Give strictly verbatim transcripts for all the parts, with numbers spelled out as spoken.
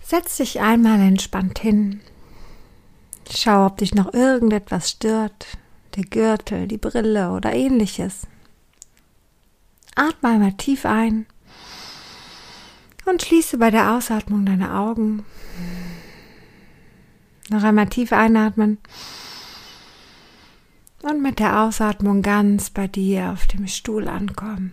Setz dich einmal entspannt hin. Schau, ob dich noch irgendetwas stört, der Gürtel, die Brille oder ähnliches. Atme einmal tief ein und schließe bei der Ausatmung deine Augen. Noch einmal tief einatmen und mit der Ausatmung ganz bei dir auf dem Stuhl ankommen.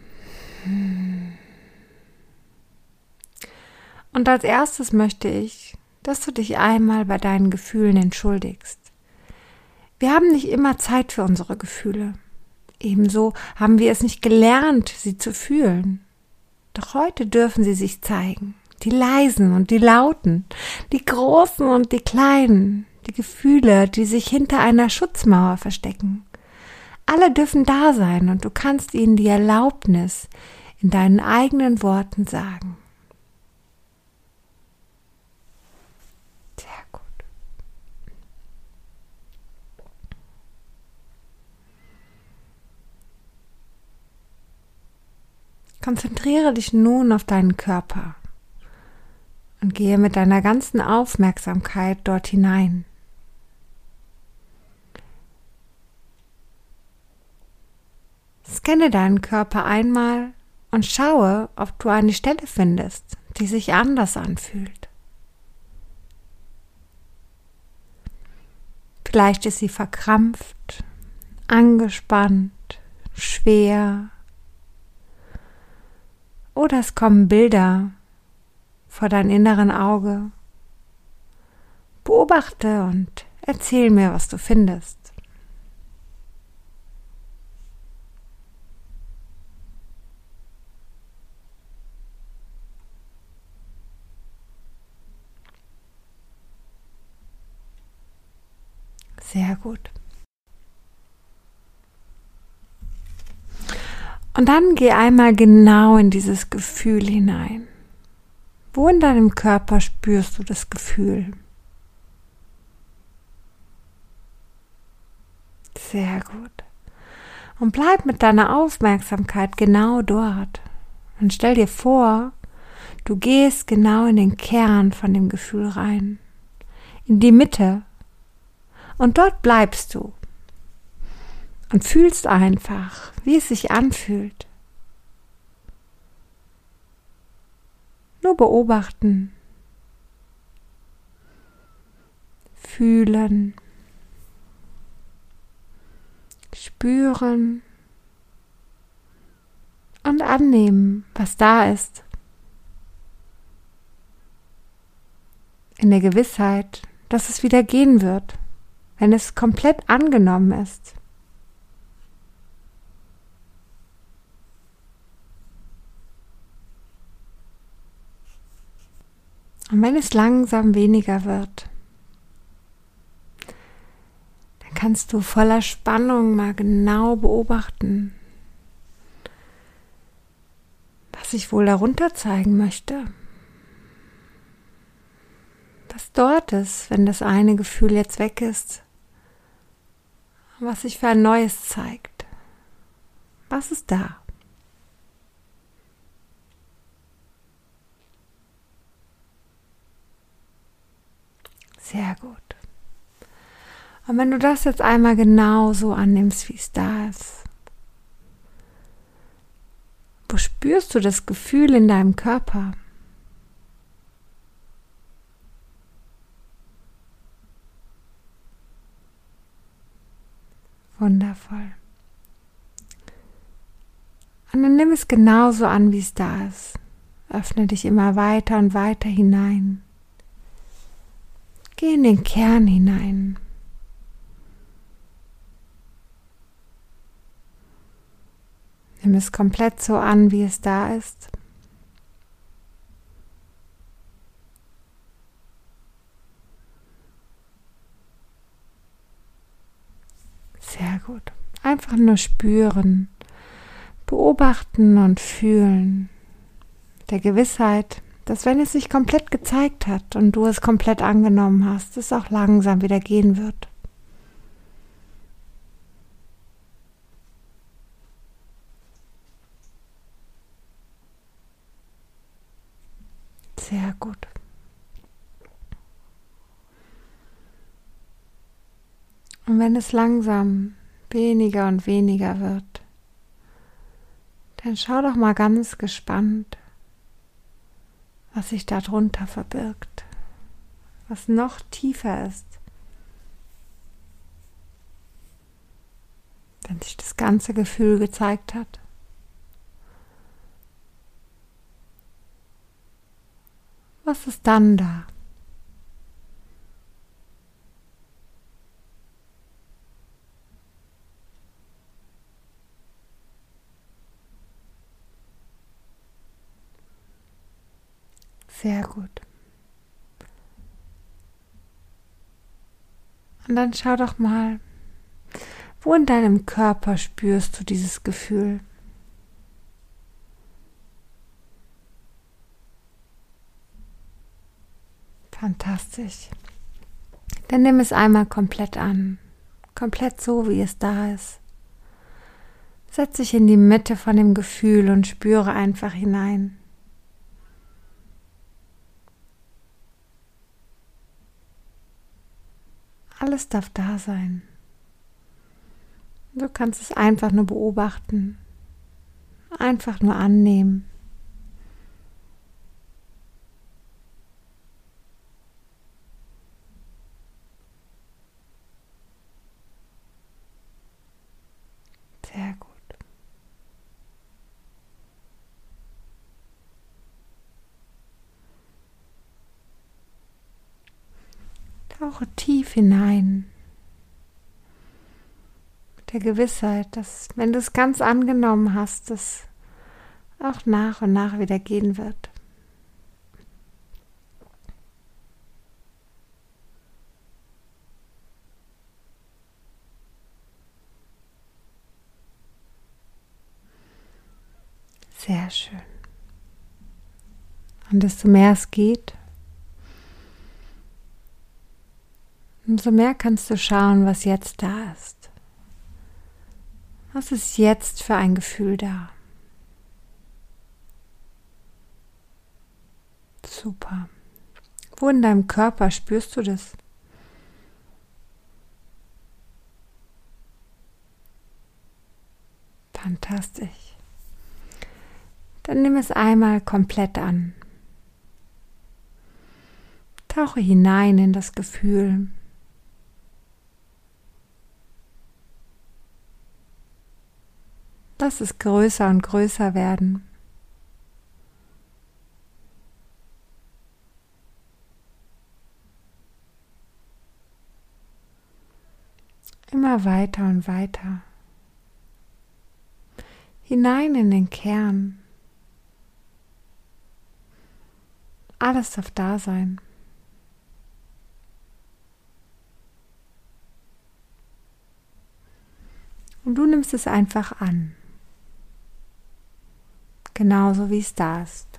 Und als erstes möchte ich, dass du dich einmal bei deinen Gefühlen entschuldigst. Wir haben nicht immer Zeit für unsere Gefühle. Ebenso haben wir es nicht gelernt, sie zu fühlen. Doch heute dürfen sie sich zeigen. Die leisen und die lauten, die großen und die kleinen, die Gefühle, die sich hinter einer Schutzmauer verstecken. Alle dürfen da sein und du kannst ihnen die Erlaubnis in deinen eigenen Worten sagen. Sehr gut. Konzentriere dich nun auf deinen Körper und gehe mit deiner ganzen Aufmerksamkeit dort hinein. Scanne deinen Körper einmal und schaue, ob du eine Stelle findest, die sich anders anfühlt. Vielleicht ist sie verkrampft, angespannt, schwer. Oder es kommen Bilder vor dein inneren Auge. Beobachte und erzähl mir, was du findest. Sehr gut. Und dann geh einmal genau in dieses Gefühl hinein. Wo in deinem Körper spürst du das Gefühl? Sehr gut. Und bleib mit deiner Aufmerksamkeit genau dort. Und stell dir vor, du gehst genau in den Kern von dem Gefühl rein. In die Mitte. Und dort bleibst du. Und fühlst einfach, wie es sich anfühlt. Nur beobachten, fühlen, spüren und annehmen, was da ist. In der Gewissheit, dass es wieder gehen wird, wenn es komplett angenommen ist. Und wenn es langsam weniger wird, dann kannst du voller Spannung mal genau beobachten, was ich wohl darunter zeigen möchte. Was dort ist, wenn das eine Gefühl jetzt weg ist. Was sich für ein neues zeigt. Was ist da? Sehr gut. Und wenn du das jetzt einmal genau so annimmst, wie es da ist, wo spürst du das Gefühl in deinem Körper? Wundervoll. Und dann nimm es genauso an, wie es da ist. Öffne dich immer weiter und weiter hinein. Geh in den Kern hinein. Nimm es komplett so an, wie es da ist. Sehr gut. Einfach nur spüren, beobachten und fühlen. Der Gewissheit, dass wenn es sich komplett gezeigt hat und du es komplett angenommen hast, es auch langsam wieder gehen wird. Sehr gut. Und wenn es langsam weniger und weniger wird, dann schau doch mal ganz gespannt, was sich darunter verbirgt, was noch tiefer ist. Wenn sich das ganze Gefühl gezeigt hat. Was ist dann da? Sehr gut. Und dann schau doch mal, wo in deinem Körper spürst du dieses Gefühl? Fantastisch. Dann nimm es einmal komplett an. Komplett so, wie es da ist. Setz dich in die Mitte von dem Gefühl und spüre einfach hinein. Alles darf da sein. Du kannst es einfach nur beobachten, einfach nur annehmen. Sehr gut. Tauche tief hinein. Mit der Gewissheit, dass, wenn du es ganz angenommen hast, es auch nach und nach wieder gehen wird. Sehr schön. Und desto mehr es geht, umso mehr kannst du schauen, was jetzt da ist. Was ist jetzt für ein Gefühl da? Super. Wo in deinem Körper spürst du das? Fantastisch. Dann nimm es einmal komplett an. Tauche hinein in das Gefühl. Lass es größer und größer werden. Immer weiter und weiter. Hinein in den Kern. Alles darf da sein. Und du nimmst es einfach an. Genauso wie es da ist.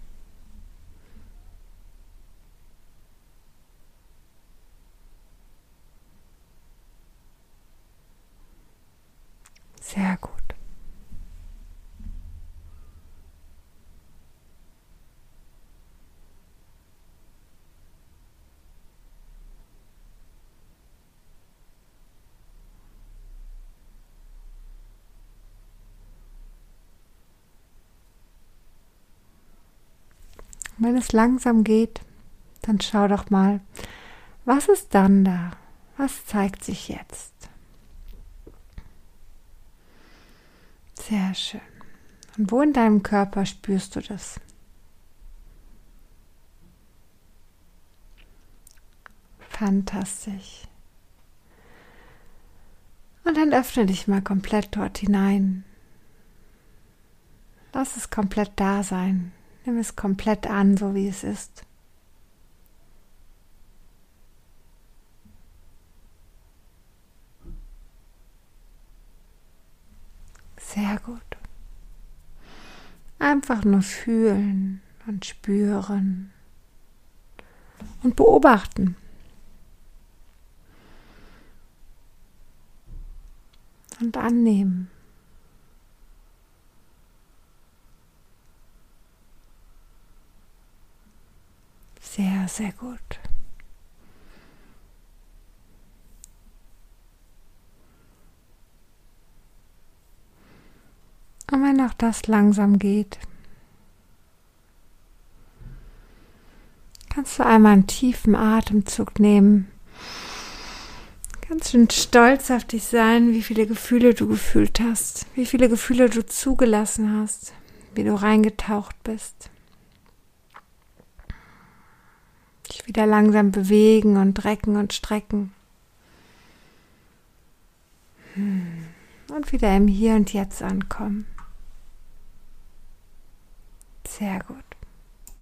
Sehr gut. Wenn es langsam geht, dann schau doch mal, was ist dann da? Was zeigt sich jetzt? Sehr schön. Und wo in deinem Körper spürst du das? Fantastisch. Und dann öffne dich mal komplett dort hinein. Lass es komplett da sein. Nimm es komplett an, so wie es ist. Sehr gut. Einfach nur fühlen und spüren und beobachten. Und annehmen. Sehr, sehr gut. auch das langsam geht. Kannst du einmal einen tiefen Atemzug nehmen. Ganz schön stolz auf dich sein, wie viele Gefühle du gefühlt hast, wie viele Gefühle du zugelassen hast, wie du reingetaucht bist. Dich wieder langsam bewegen und recken und strecken. Und wieder im Hier und Jetzt ankommen. Sehr gut.